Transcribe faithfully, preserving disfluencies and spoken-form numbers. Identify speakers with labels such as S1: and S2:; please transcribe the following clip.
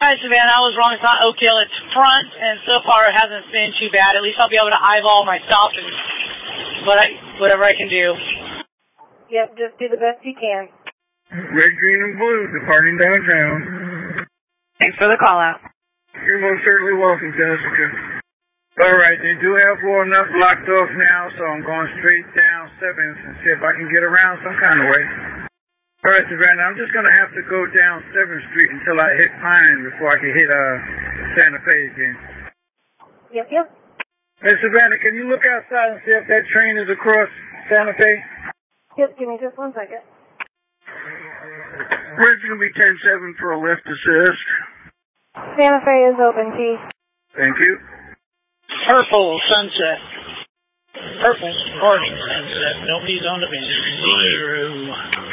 S1: Hi, Savannah. I was wrong. It's not Oak Hill. It's Front, and so far it hasn't been too bad. At least I'll be able to eyeball my stop and what I, whatever I can do.
S2: Yep, just do the best you can.
S3: Red, green, and blue, departing downtown.
S1: Thanks for the call out.
S3: You're most certainly welcome, Jessica. All right, they do have four enough blocked off now, so I'm going straight down seventh and see if I can get around some kind of way. All right, Savannah, I'm just going to have to go down seventh Street until I hit Pine before I can hit uh, Santa Fe again.
S2: Yep, yep.
S3: Hey, Savannah, can you look outside and see if that train is across Santa Fe?
S2: Yep, give me just one second.
S3: Where's going to be ten seven for a lift assist?
S2: Santa Fe is open, Chief.
S3: Thank you.
S1: Purple sunset. Purple orange sunset. Nobody's on the bench. Zero.